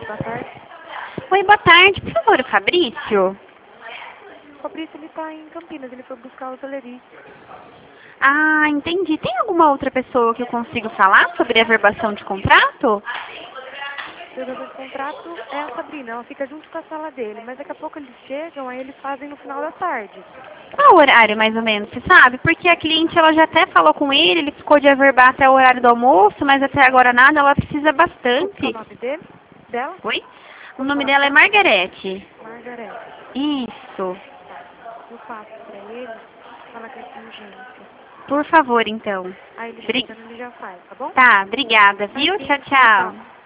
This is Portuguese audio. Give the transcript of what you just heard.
boa tarde. Oi, boa tarde. Por favor, o Fabrício? O Fabrício, ele tá em Campinas, ele foi buscar o Teleri. Ah, entendi. Tem alguma outra pessoa que eu consigo falar sobre a averbação de contrato? O jogador de contrato é a Sabrina, ela fica junto com a sala dele, mas daqui a pouco eles chegam, aí eles fazem no final da tarde. Qual o horário, mais ou menos, você sabe? Porque a cliente, ela já até falou com ele ficou de averbar até o horário do almoço, mas até agora nada, ela precisa Qual que é o bastante. nome dele? Dela? Oi? O Pode nome falar dela é dela? Margarete. Margarete. Isso. Tá. Eu passo pra ele, falar que é com urgência. Por favor, então. Aí ele Bri- chegando, ele já faz, tá bom? Tá, obrigada, viu? Tchau, Imagina, tchau, tchau. tchau.